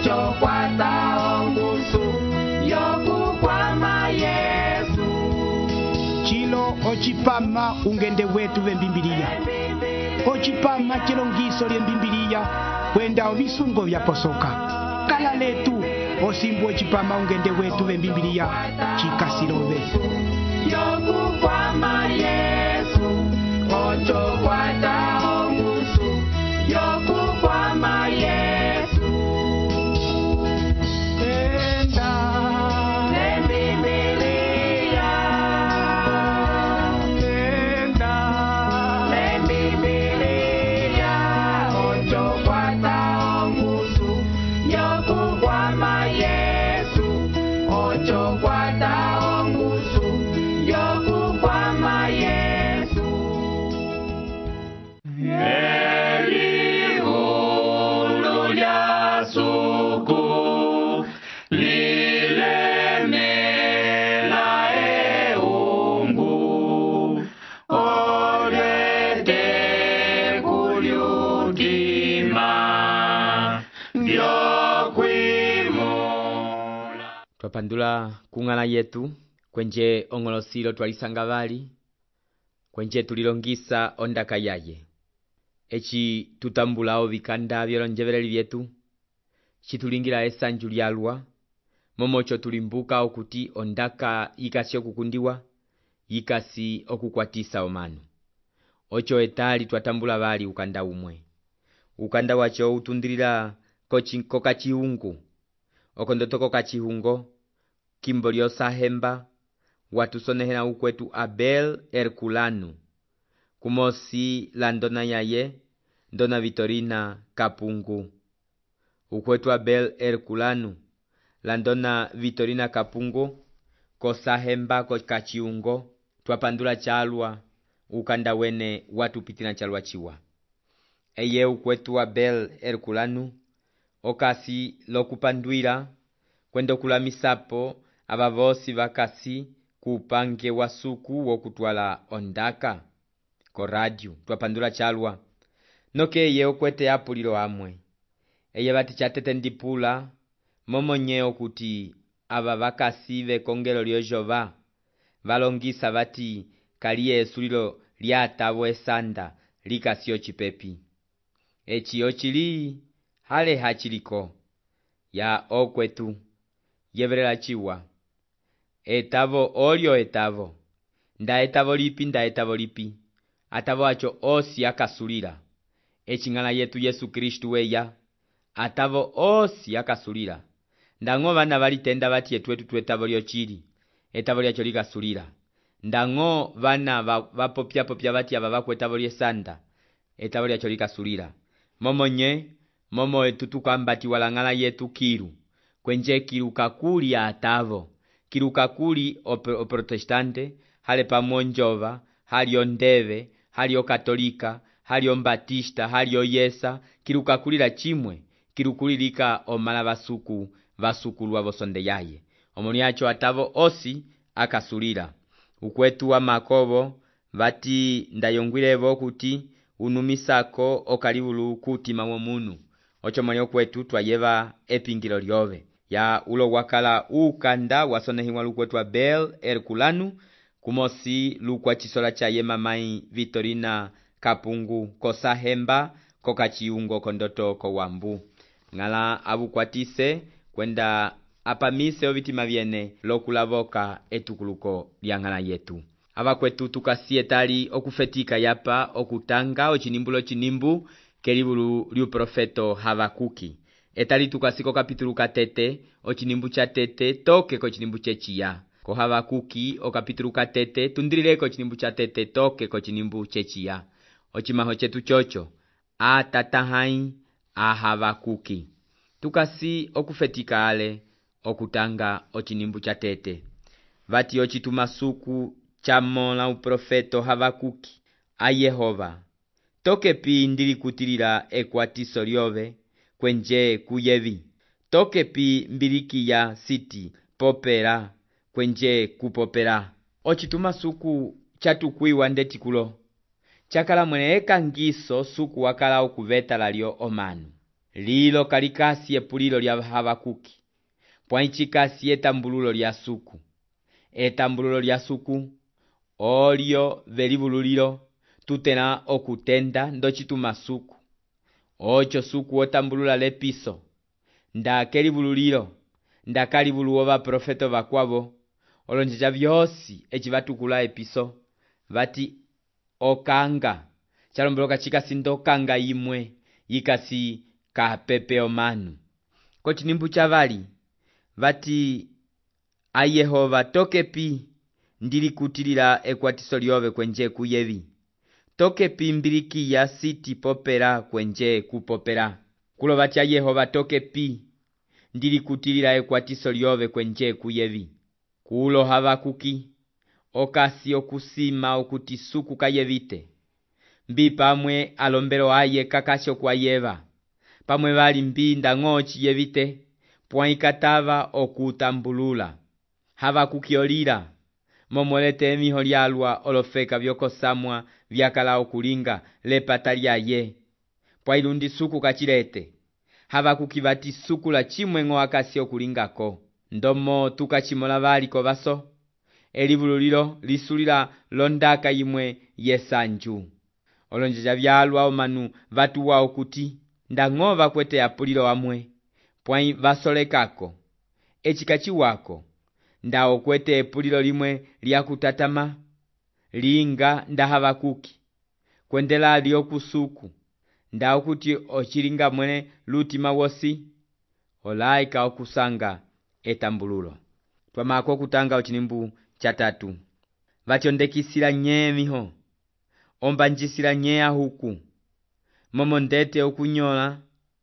ocho kwata ongusu yokukwama Yesu. Chilo ochipama ungende wetu vembimbilia. Ochipama chilongiso lyembimbilia kwenda obisungo vya posoka. Kala letu osimbu ochipama ungende wetu vembimbilia chikasilobe. Yokukwama Yesu, ocho kwata ongusu yokukwama Yesu. Enda Lembibilia, enda lembibilia, ocho kwata ongusu yokukwama Yesu, ocho kwata ongusu yokukwama Yesu. Elihulu lya suku lilemela eungu olete kulyukima vyokwimula. Twapandula kung'ala yetu kwenje ongolosilo twalisanga bali kwenje tulilongisa ondaka yaye echi tutambulao bikanda byolonjebereri byetu chitulingira esanju lyalwa momocho tulimbuka okuti ondaka ikasi okukundiwa ikasi okukwatisa omanu ocho etali twatambula bali ukanda umwe ukanda wacho utundirira koka chiungu okondotoko kachihungo kimbolio sahemba watusonehela ukwetu Abel Herculano kumosi la ndona yaye ndona Vitorina Kapungu ukwetu Abel Herculano la ndona Vitorina Kapungu kosahemba kokachiungo twapandula chalwa ukanda wene watupitina chalwa chiwa eye ukwetu Abel Herculano okasi lokupandwira kwendo kulamisapo abavosi bakasi kupange wasuku wokutwala ondaka ko radio twapandula chalwa noke ye okwete apulilo amwe eye bati chatete ndipula momonye okuti aba bakasi bekongelo lyo Jehova balongisa bati kaliye esulilo lyatabo esanda likasio chipepi echi ochili hale hachiliko ya okwetu yeberela chiwa etavo olio etavo nda etavo lipi atavo acho osi akasulira echingala yetu Yesu Kristu weya atavo osi akasulira ndango bana balitenda bati etwetu twetavo lyo chili etavo lyacho likasulira ndango bana bapopya bati aba bakwetavo lyesanda etavo lyacho likasulira momo etutukambati walangala yetu kiru kwenje kiru kakuli atavo kiru kakuli o protestante hale pamonjova hali ondeve hali o katolika hali o batista hali o yesa kiru kakulira chimwe kiru kulilika omala basukulwa bosonde yaye omoniacho atavo osi akasulira ukwetu wa makobo bati ndayongwirevo kuti unumisako okalibulu kutima womunu ocho mwanyo kwetu twayeba epingilo lyove ya ulo wakala ukanda wasonehiwa lukwetu Abel Herculano kumosi lukwa chisola cha yema mai Vitorina Kapungu kosahemba kokachiungo kondoto ko wambu ngala abukwatise kwenda apamise obitima byene lokulavoka etukuluko lyangala yetu abakwetu tukasietali okufetika yapa okutanga ochinimbulo chinimbu kelibulu lyu profeto Habakuki etali tukasiko kapitulu katete ochinimbu cha tete toke ko chinimbu chechiya ko Habakuki o kapitulu katete tundrile ko chinimbu cha tete toke ko chinimbu chechiya ochimaho chetu chocho atatahai a Habakuki tukasi okufetika ale okutanga ochinimbu cha tete vati ochitumasuku cha mola uprofeto Habakuki a Yehova toke pi ndili kutilira ekwatiso lyove kwenje kuyevi toke pi mbiliki ya siti popera kwenje kupopera ochitumasuku chatukwiwa ndetikulo chakala mwene ekangiso suku wakala okuveta lalyo omanu lilo kalikasi epulilo lya Habakuki, pwanchikasi etambululo lya suku. Etambululo lya suku olyo velivululilo tutena okutenda ndochituma suku. Ocho suku otambulula lepiso, ndakelivululilo ndakalivuluwo baprofeto bakwabo, olonjeja byosi echibatukula episo bati okanga chalomboloka chikasi ndokanga imwe yikasi kapepe omanu. Kochinimbu chavali bati a Yehova tokepi ndilikutilila ekwatiso lyove kwenje kuyevi, tokepi mbilikiya siti popera kwenje kupopera. Kulo bati a Yehova tokepi ndilikutilila ekwatiso lyove kwenje kuyevi. Kulo Habakuki okasi okusima okuti suku kayevite, mbi pamwe alombelo aye kakasho kwa yeva, pamwe bali mbi ndang'ochi yevite pwaikatava okutambulula. Habakuki olila momolete emiho lyalwa olofeka byokosamwa byakala okulinga lepata lyaye, pwailundi suku kachilete. Habakuki bati suku la chimwengo akasi okulingako, ndomo tukachimola baliko baso elivululilo lisulila londaka imwe yesanju. Olonjeja byalwa omanu batuwa okuti ndang'ova kwete apulilo amwe pwai basolekako echikachi wako ndao kwete epulilo limwe lyakutatama linga nda Habakuki kwendela lyokusuku ndao kuti ochilinga mwene lutima wosi olaika okusanga etambululo. Twamako kutanga ochinimbu chatatu. Bachondekisila nye miho ombanjisila nye ahuku momo ndete okunyola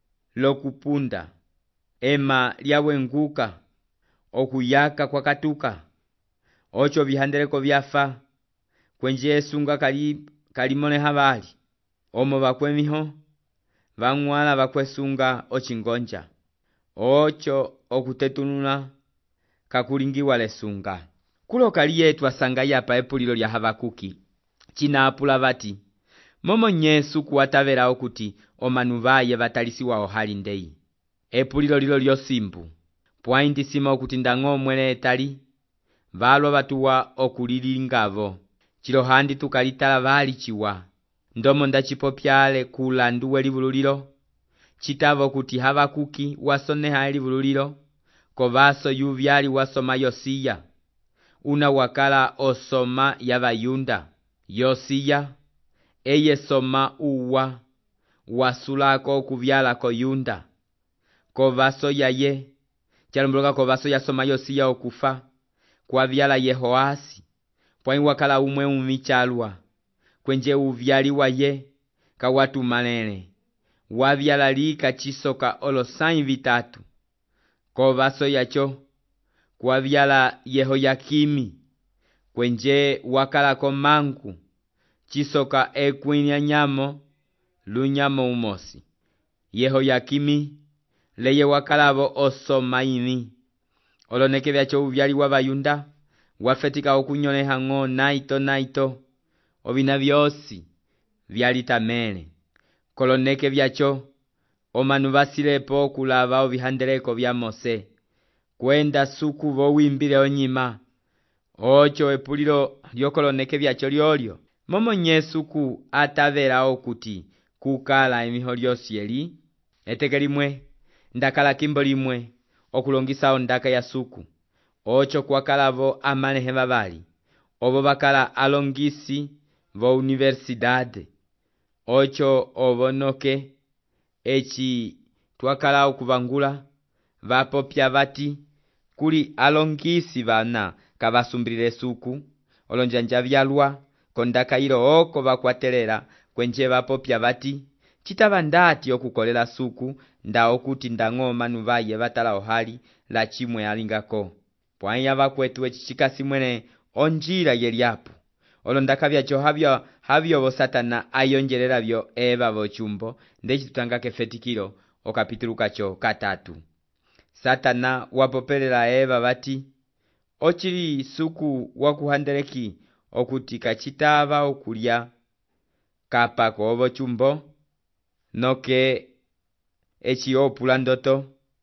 lokupunda ema lyawenguka okuyaka kwa katuka. Ocho bihandeleko byafa kwenje esunga kalimone habali omo bakwemiho bang'wala bakwesunga ochingonja. Ocho okutetunula kakulingiwa lesunga. Kulo kaliye twasanga yapa epulilo lya Habakuki chinapula bati momo nyesu kuwatavela okuti omanu baye batalisiwa ohali ndei. Epulilo lilo lyosimbu pwaindisima okuti ndang'omwele etali balwa batuwa okulilingavo. Chilohandi tukalitala bali chiwa ndomo ndachipopyale kulanduwe livululilo chitavo okuti Habakuki wasoneha livululilo kovaso yuvyali wasoma Yosiya una wakala osoma yabayunda. Yosiya eye soma uwa wasulako okuvyala ko Yunda kovaso yaye chalomboloka kovaso yasoma Yosiya okufa kwa vyala Yehoasi pwai wakala umwe umichalwa kwenje uvyali waye kawatu manene wavyala lika chisoka olosain vitatu kovaso yacho kwa vyala Yehoyakimi kwenje wakala komangu chisoka ekwinya nyamo lunyamo umosi. Yehoyakimi leye wakalavo osoma ini oloneke vyacho uvyali wabayunda wafetika okunyoleha ng'o naito obina byosi vyalitamele koloneke vyacho omanu basilepo okulava obihandeleko bya Mose kwenda suku bowimbile onyima. Ocho epulilo lyokoloneke vyacho lyolyo momo nyesuku atavela okuti kukala emiho lyosi eli eteke limwe ndakala kimbo limwe okulongisa ondaka ya suku. Ocho kwakalavo amanehe babali obo bakala alongisi vo universidade. Ocho obonoke echi twakala okuvangula bapopya bati kuli alongisi bana kabasumbilile suku olonjanja byalwa kondaka ilo oko bakwatelela kwenje bapopya bati chitaba ndati okukolela suku nda okuti ndang'oma nubaye batala ohali la chimwe alingako. Pwanya bakwetu echichikasi mwene onjira yeliapu olondaka byacho habyo bo Satana ayonjelela byo eba bochumbo ndechi tutanga kefetikilo okapituluka cho katatu. Satana wapopelela eba bati ochili suku wakuhandeleki okuti kachitaba okulya kapa ko bochumbo noke echiopula ndoto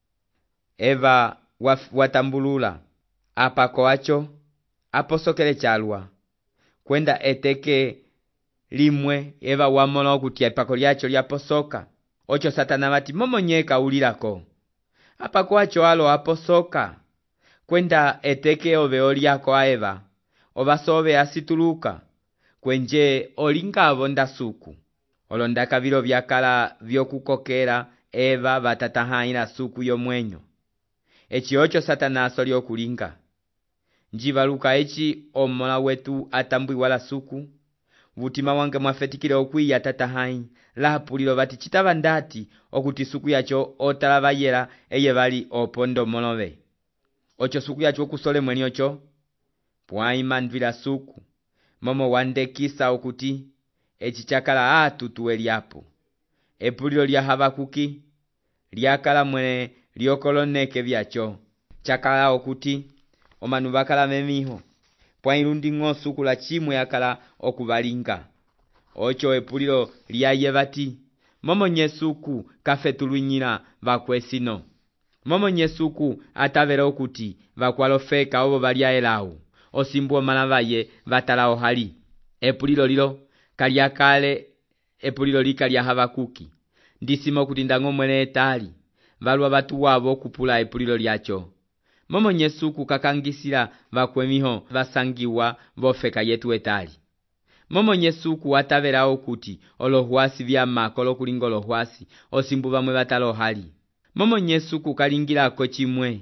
eva watambulula apako acho aposokele chalwa kwenda eteke limwe eva wamona okuti apako lyacho lyaposoka ocho satana vati momonyeka ulilako apako acho alo aposoka kwenda eteke oveo lyako a eva ovasove asituluka kwenje olingavo ndasuku olondaka vilo vyakala vyokukokera eva vatatahaila suku yomwenyo echi ocho satana asoli okulinga njivaluka echi omola wetu atambwiwala suku vutima wange mwafetikile okwiya tatahai lapulilo vati chitava ndati okuti suku yacho otalava yela eye vali opondo molove ocho suku yacho okusole mweni ocho pwaima ndvila suku momo wandekisa okuti echi chakala atutuwe lyapo epulilo lya Habakuki lyakala mwene lyokoloneke vyacho chakala okuti omanu bakala memiho pwailundi ng'osuku la chimwe yakala okuvalinga ocho epulilo lyaye vati momonye suku kafetulunyila vakwesino momonye suku atavela okuti vakwalofeka ovo valyaelawu osimbu omala vaye vatalao hali epulilo lilo kalyakale epulilo lika lya Habakuki ndisima okuti ndango mwene etali valwa vatu wavo okupula epulilo lyacho momonye suku kakangisila vakwemiho vasangiwa vofeka yetu etali momonye suku atavela okuti olohwasi vyamako lokulinga olohwasi osimbu vamwe vatalo hali momonye suku kalingilako chimwe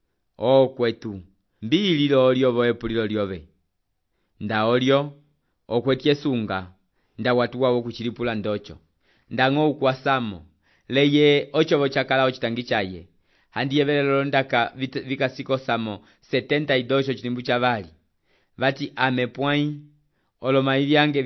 okwetu mbililo olyovo epulilo lyove nda olyo okwetyesunga nda watu wavo kuchilipula ndocho ndang'o ukwasamo leye ochovo chakala ochitangi chaye handiyevelelo ndaka vikasikosamo 72 chilimbu chavali vati amepwai olomai vyange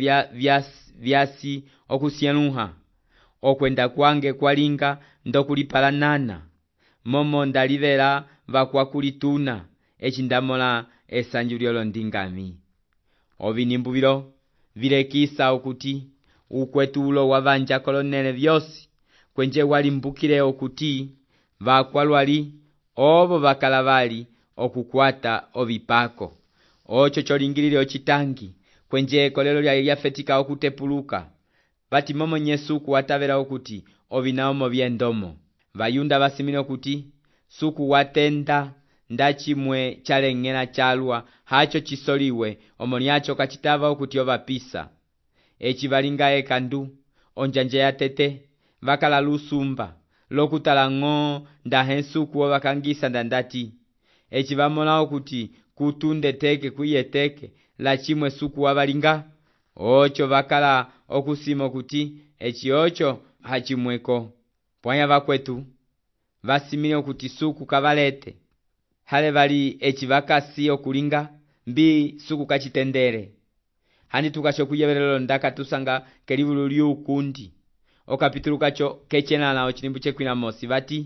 vyasi okusyenuha okwenda kwange kwalinga ndokulipala nana momo ndalivela vakwakulituna echindamola esanju lyolo ndingami ovinimbu vilo vilekisa okuti ukwetulo wavanja kolonele vyosi kwenje walimbukile okuti vakwalwali ovo vakala vali okukwata ovipako ocho cholingilile ochitangi kwenje kolelo lyafetika okutepuluka vati momonye suku atavela okuti ovinaomo vyendomo vayunda vasimile okuti suku watenda ndachimwe chaleng'ela chalwa hacho chisoliwe omoni acho kachitava okuti ovapisa echi valinga ekandu onjanja yatete vakala lusumba lokutala ng'o ndahe suku ovakangisa ndandati echi vamola okuti kutunde teke kuyeteke la chimwe suku wavalinga ocho vakala okusima okuti echi ocho hachimweko pwanya vakwetu vasimile okuti suku kavalete hale vali echi vakasi okulinga mbi suku kachitendere hani tukasho kuyevelelo ndaka tusanga kelivulu lyukundi okapitulu kacho kechenala ochilimbu chekwina mosi vati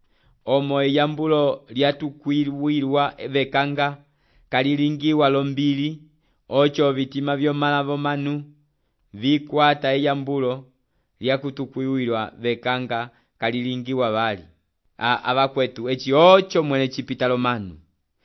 omo eyambulo lyatukwilwilwa vekanga kalilingiwa lombili ocho vitima vyomala vomanu vikwata eyambulo lyakutukwiwilwa vekanga kalilingiwa vali avakwetu echi ocho mwene chipitalo manu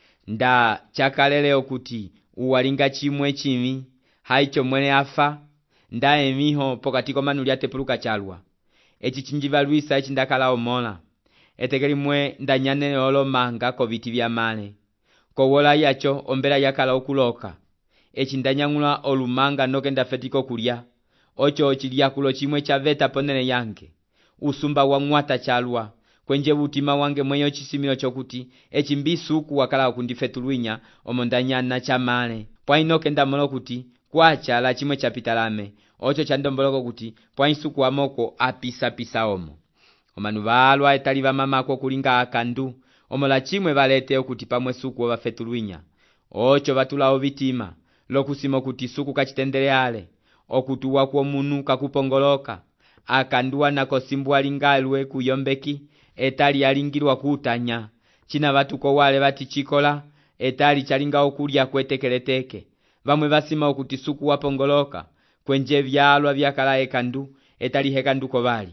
nda chakalele okuti uwalinga chimwe chimi haicho mwene afa nda emiho pokati komanu lyatepuluka chalwa echi chinjivalwisa echi ndakala omola etekeli mwe ndanyanele olomanga koviti vyamale kowola yacho ombela yakala okuloka echi ndanyang'ula olumanga noke ndafetiko kulya ocho chilyakulo chimwe chaveta ponele yange usumba wa ng'wata chalwa kwenje butima wange mweyo chisimilo chokuti echi mbisuku wakala okundifetulwinya omo ndanyana chamale pwainoke ndamola okuti kwachala chimwe chapitalame ocho chandomboloko kuti pwaisuku amoko apisa omo omanu valwa etali vamamako kulinga akandu omola chimwe valete okuti pamwe suku ovafetulwinya ocho vatulawo vitima lokusima kuti suku kachitendele ale okutuwa kwa munu kakupongoloka akanduwa nako simbu alingalwe kuyombeki etali alingilwa kutanya china vatuko wale vati chikola etali chalinga okulya kwetekeleteke vamwe vasima okuti suku wapongoloka kwenje vyalwa vyakala ekandu etali hekanduko vali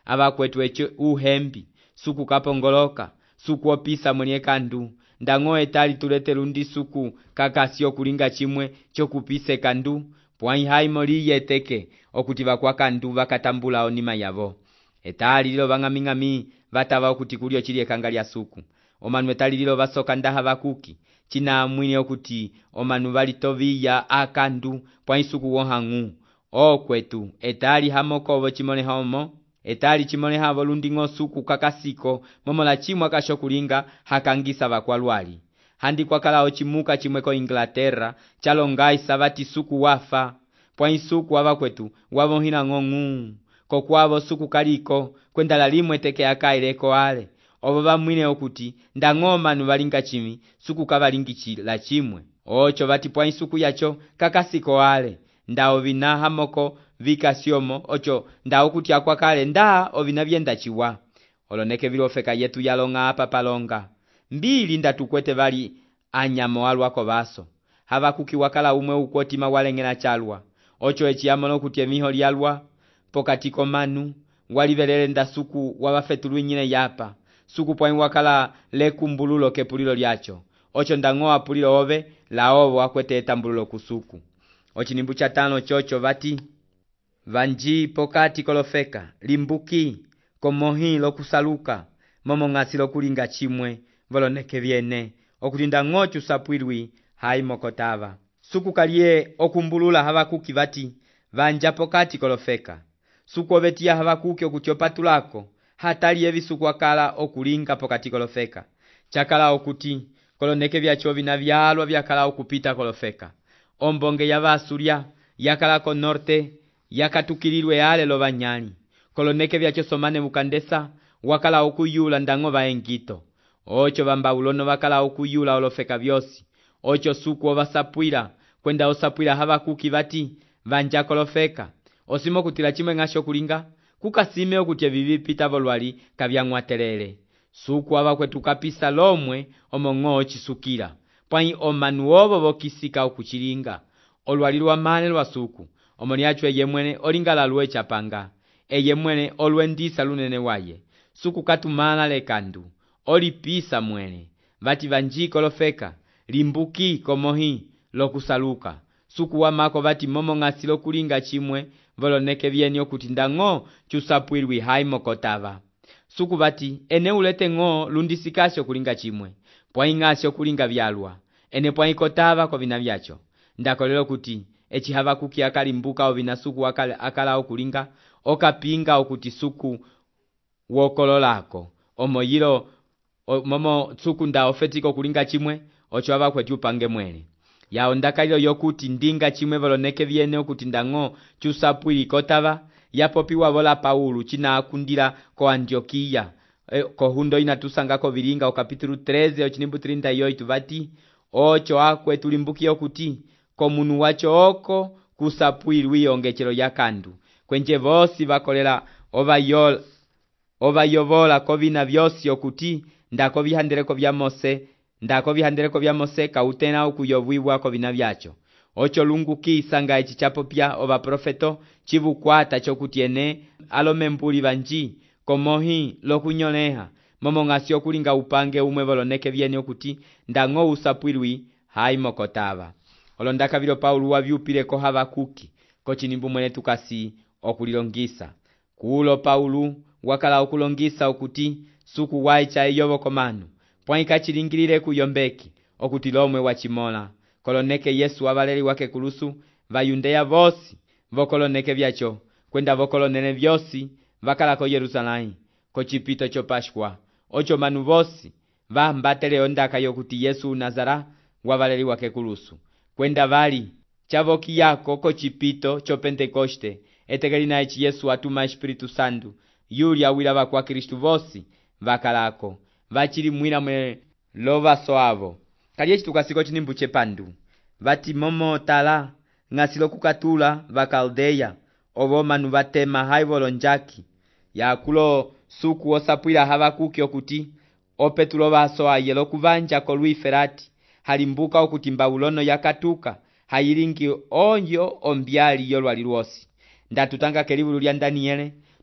abakwetu echo uhembi suku kapongoloka suku opisa mwenye kandu ndango etali tulete lundi suku kakasio kulinga chimwe chokupise kandu pwai haimo liyeteke okuti kwa kandu bakatambula onima yabo etali lilo bang'aming'ami bataba okuti kulio chili ekanga lya suku omanu etali lilo basoka ndaha bakuki china mwini okuti omanu balitoviya akandu pwai suku wohangu okwetu etali hamokobo chimone homo etali chimone habo lundi ngosuku kakasiko momola chimwa kashokulinga hakangisa bakwalwali handi kwa kalao chimuka chimweko Inglaterra chalongai sabati suku wafa pwai suku abakwetu wabonhina ngongu kokwabo suku kaliko kwenda lalimwe teke akaileko ale obo bamwine okuti ndangoma nubalinga chimi suku kabalingichi la chimwe ocho bati pwai suku yacho kakasiko ale ndao bina hamoko vikasiomo ocho ndao kuti akwa kale nda obina byenda chiwa oloneke bilofeka yetu yalonga apa palonga mbili ndatukwete bali anyamo alwako baso habakuki wakala umwe ukotima walengena chalwa ocho echiamono kuti emiho lyalwa pokatiko manu walibelele ndasuku wabafetulu nyine yapa suku pwai wakala lekumbululo kepulilo lyacho ocho ndangoa pulilo obe laobo akwete etambululo kusuku ochinimbu cha 5 chocho bati vanji pokati kolofeka limbuki komohi lokusaluka momo ngasi lokulinga chimwe voloneke byene okulinda ngochu sapwirwi haimokotava suku kalie okumbulula habakuki bati vanja pokati kolofeka suku obetia habakuki okutyopatulako hatali ebisuku akala okulinga pokati kolofeka chakala okuti koloneke byacho binabyalwa byakala okupita kolofeka ombonge yabasuria yakala ko norte yakatukilirwe yale lobanyali koloneke byacho somane bukandesa wakala okuyula ndango baengito ocho bambaulono bakala okuyula olofeka byosi ocho suku obasapwira kwenda osapwira habakuki bati vanja kolofeka osimo kutila chimwe ngasho kulinga kukasime okuti bibipita bolwali kabyangwaterere suku abakwetu kapisa lomwe omongo chisukira pwai omanu obo bokisika okuchilinga olwali lwa mane lwa suku omoni achwe yemwene olingala lwe chapanga eyemwene olwendisa lunene waye suku katumana lekandu olipisa mwene bati vanjiko lofeka limbuki komohi lokusaluka suku wamako bati momo ngasilo kulinga chimwe voloneke byeni okuti ndango chusapwirwi haimokotava suku bati ene ulete ngo lundisikasho kulinga chimwe pwai ngasho kulinga byalwa ene pwai kotava ko binabyacho ndakolelo kuti echi habakuki akalimbuka obina suku akala okulinga okapinga okuti suku wokololako omoyiro momo suku nda ofetiko kulinga chimwe ocho abakwetu upange mwene yao ndakalilo yokuti ndinga chimwe voloneke byene okuti ndango chusapwiri kotava yapopiwa bola Paulo china akundira ko Antiokia ko hundo inatusangako bilinga okapitulu 13 ochinimbu 38 bati ocho akwetu limbuki okuti komunu wacho oko kusapwirwi ongechero yakandu kwenje bosi bakolera obayobola ko bina byosi okuti ndako bihandereko bya Mose kautena okuyobwibwa ko bina byacho ocho lunguki isanga echichapo pya oba profeto chibukwata chokuti ene alomembuli banji komohi lokunyoleha momo ngasio kulinga upange umwe voloneke byene okuti ndango usapwirwi haimokotava olondaka biro Paulo wabyupile ko habakuki ko chinimbu mwene tukasi okulilongisa kulo Paulo wakala okulongisa okuti suku waicha eyobo komanu pwaika chilingirire kuyombeki okuti lomwe wachimola koloneke Yesu abaleri wake kulusu vayundeya vosi vokoloneke byacho kwenda vokolonene byosi vakala ko Yerusalemu ko chipito cho Pashwa ocho manu vosi vambatele ondaka yokuti Yesu Nazara wabaleri wake kulusu kwenda vali chavoki yako ko chipito cho Pentekoste etegelina echi Yesu atuma Espiritu Santu yuli awila kwa Kristu vosi vakalako vachili mwina mwe lova soavo kali tukasiko chinimbu chepandu vati momo tala ngasilo kukatula vakaldeya obo manu batema haivolonjaki yakulo suku osapwira habakuki okuti opetulo baso ayelo kuvanja ko Luiferati halimbuka okuti mbaulono yakatuka hayilingi onyo ombyali yolwali lwosi ndatutanga kelibulu lya Daniele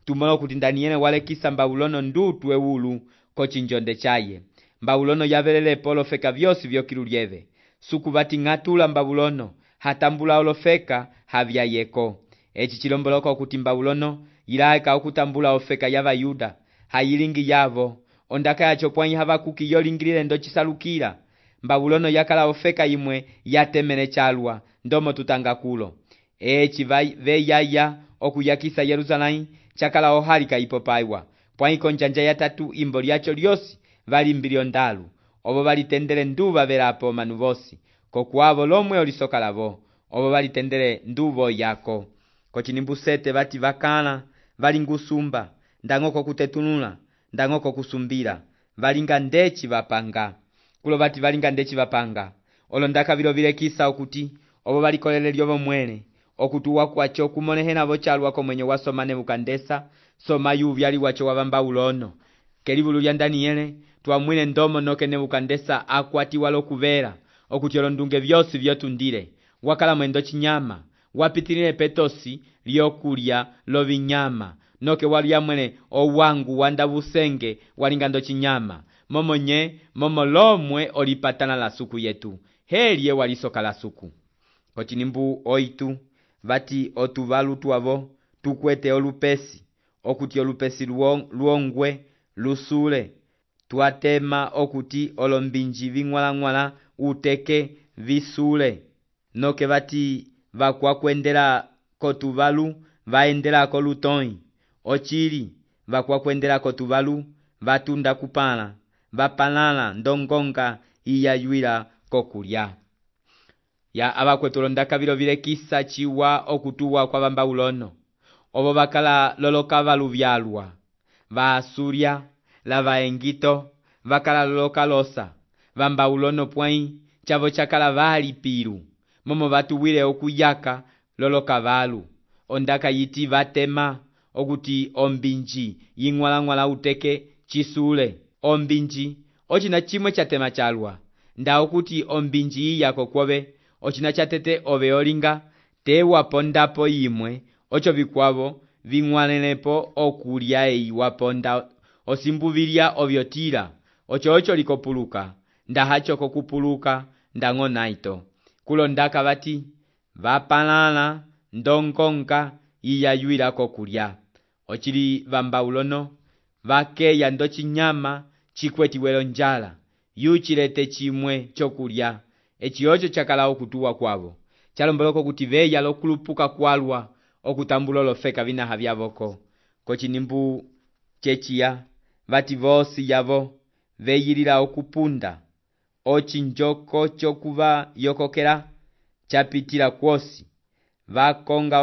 tumolo kuti Daniele walekisa Mbawulono ndutu ewulu kochinjonde chaye. Mbawulono yavelelepo olofeka vyosi vyokilulyeve. Suku vati ng'atula Mbawulono hatambula olofeka havyayeko. Echi chilomboloko kuti Mbawulono yilaeka okutambula ofeka yava Yuda hayilingi yavo. Ondaka yacho pwanyi Habakuki yolingilile ndo chisalukira. Mbawulono yakala ofeka imwe yatemene chalwa ndomo tutanga kulo. Echi veyaya okuyakisa Yerusalemu chakala ohalika ipopaiwa. Pwanyi konjanja yatatu imbo lyacho lyosi vali mbilio ndalu. Obo valitendele nduva velapo manu vosi. Kokuavo lomwe olisoka lavo. Obo valitendele nduvo yako. Kochinimbu sete vati vakala vali ngusumba. Ndangoko kutetunula. Ndangoko kusumbira. Valinga ndechi vapanga. Kulo vati valinga ndechi vapanga. Olondaka vilo vilekisa okuti. Obo valikolele lyovo mwene. Okutuwa kwacho kumonehena vochalwa komwenye wasoma Nebukandesa. Soma yuvyali wacho wa Mbawulono. Kelivulu lya Daniele tuamwine ndomo noke Nebukandesa akwati walo kuvera. Okuti olondunge vyosi vyotundile. Wakala mwendo chinyama. Wapitilile petosi lyokulya lovinyama. Noke wali ya mwene owangu wanda vusenge walingando chinyama. Momo lomwe olipatana la suku yetu. Helie walisoka la suku. Kochinimbu oitu vati otuvalu tuavo tukwete olupesi. Okuti olupesi luongwe lusule. Tuatema okuti olombinji vingwala uteke visule. Noke vati vakwakwendela kotuvalu vaendela kolutoi. Ochili vakwakwendela kotuvalu vatunda kupala. Vapalala ndongonga iyayuila kokulya. Ya abakwetulondaka vilo vilekisa chiwa okutuwa kwa Mbawulono. Obo bakala loloka valuvyalwa. Vaasuria, la vaengito, vakala loloka losa. Mbawulono pwanyi, chavo chakala vali piru. Momo vatuwile okuyaka loloka valu. Ondaka yiti vatema, okuti ombinji, yingwala uteke chisule. Ombinji, ochina chimwe chatema chalwa. Nda okuti ombinji yako kwobe, ochina chatete ove olinga, te wapondapo imwe, ocho vikwavo, vingwalenepo okulya waponda, osimbuvilia ovyotira, ocho likopuluka, nda hacho kokupuluka, ndango naito. Kulondaka vati, vapalala, ndongonga, iyayuila kokulya. Ochili Mbawulono, vakeya ndo chinyama, chikweti welo njala, yuchilete chimwe chokulya. Echi ocho chakala okutuwa kwavo. Chalomboloko kuti veya lokulupuka kwalwa okutambula olofeka vinaha vyavoko. Kochinimbu chechiya vati vosi yavo veyilila okupunda. Ochinjoko chokuva yokokela chapitila kwosi. Vakonga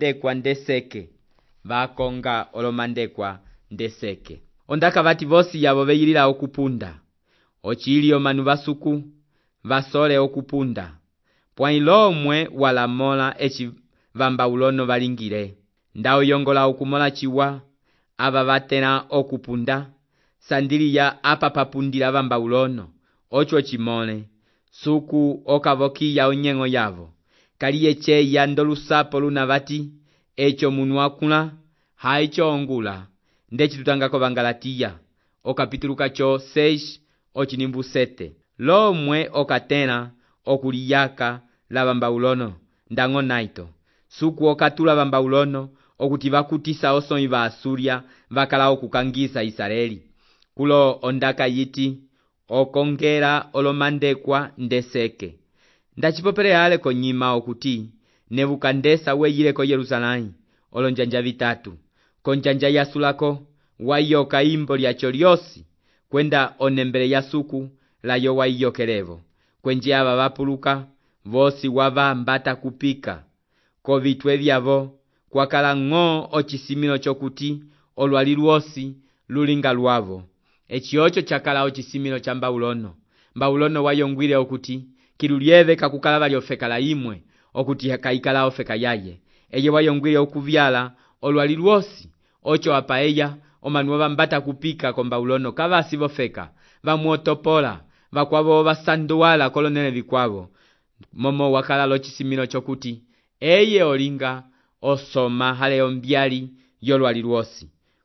olomandekwa ndeseke. Ondaka vati vosi yavo veyilila okupunda. Ochilio manu vasuku vasole okupunda. Pwanyi lomwe walamola echi Mbawulono valingile. Ndao yongola okumola chiwa aba vatena okupunda. Sandiliya apa papundila Mbawulono. Ocho chimole. Suku okavokiya onyengo yavo. Kaliye cheya ndolusapo luna vati. Echo munu wakula. Haicho ongula. Ndechi tutangako Bangalatiya. Okapituluka cho 6 ochinimbu 7. Lomwe okatena okuliyaka la Mbawulono ndango naito. Suku okatula Mbawulono okuti vakutisa osonyi va Asuria vakala okukangisa Israeli. Kulo ondaka yiti okongera olomandekwa ndeseke. Ndachipopele ale konyima okuti Nebukandesa weyile ko Yerusalemu olonjanja vitatu. Konjanja yasulako wayoka imbo lyacho lyosi kwenda onembele ya suku layo waiyokelevo. Kwenje aba vapuluka vosi wava mbata kupika. Kovitwe vyavo kwakala ng'o ochisimino chokuti olwali lwosi lulinga lwavo. Echiocho chakala ochisimino cha Mbawulono. Mbawulono wayongwile okuti kilulyeve kakukala valyofeka la imwe okuti hakaikala ofeka yaye. Eye wayongwile okuvyala olwali lwosi ocho apaeya omanu mbata kupika ko Mbawulono kavasi vofeka vamuotopola vakwavo vasanduwala kolonele vikwavo. Momo wakala lochisimino chokuti eye olinga osoma hale ombyali yolwali lwosi.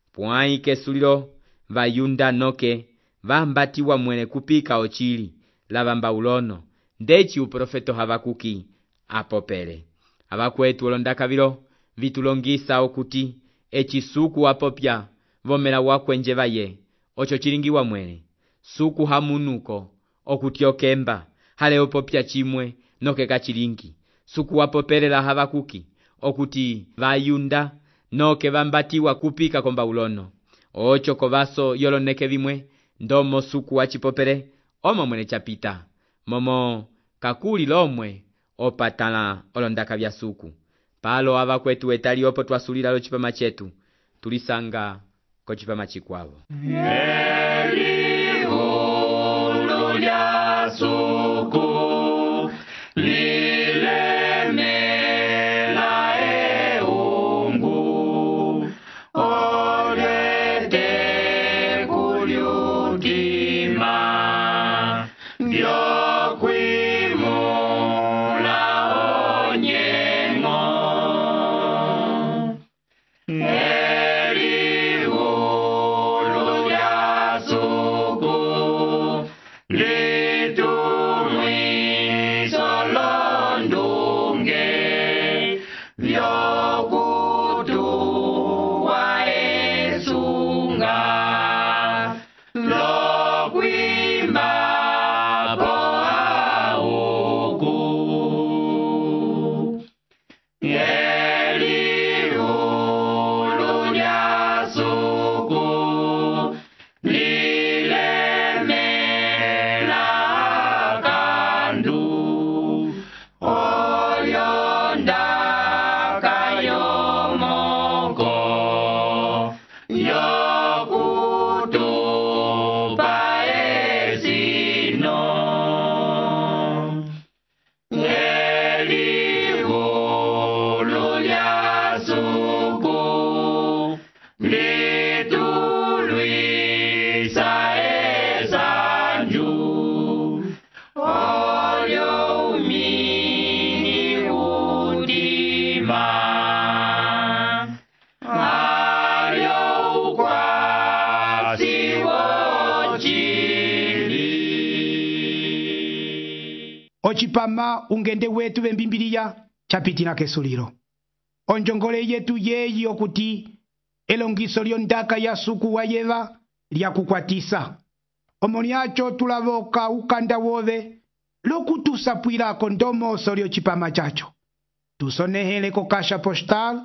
pwai kesulilo vayunda noke vambatiwa mwene kupika ochili lavamba ulono ndechi uprofeto Habakuki apopele. Abakwetu olondakavilo vitulongisa okuti echisuku apopya vomela wakwenje vaye ocho chilingiwa mwene suku hamunuko okuti okemba hale opopya chimwe noke kachilingi suku wapopelela Habakuki okuti vayunda noke vambatiwa kupika komba ulono ocho kovaso yoloneke vimwe ndomo suku wachipopele omo mwene chapita momo kakuli lomwe opatala olondaka vya suku palo abakwetu etali opo twasulila lo chipama chetu tulisanga ko chipama chikwavo. Eliulu lya suku lilemela eungu olete kulyutima vyokwimula onyengo. Eliulu lya suku litumwiso londunge vyokutuwa esunga lokwimba po auku. Eliulu lya suku lilemela kandu oyondaka yomoko yokutupa esino. Eliulu lya suku litulwisa esanju olyo umini udima alyo ukwasi wochili. ochipama ungende wetu vembimbiliya chapitila kesulilo onjongole yetu yeyi okuti elongiso lyondaka ya suku wayeva lyakukwatisa omo lyacho tulavoka ukanda wove lokutusapwilako ndomoso lyochipama chacho tusonehele ko kasha postal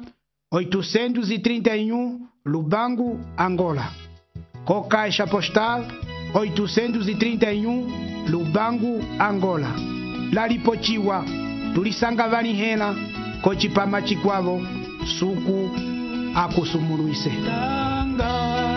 831 Lubangu, Angola. Ko kasha postal 831 Lubangu, Angola. Lalipochiwa tulisanga vanihela ko chipama chikwavo suku akusumuluise.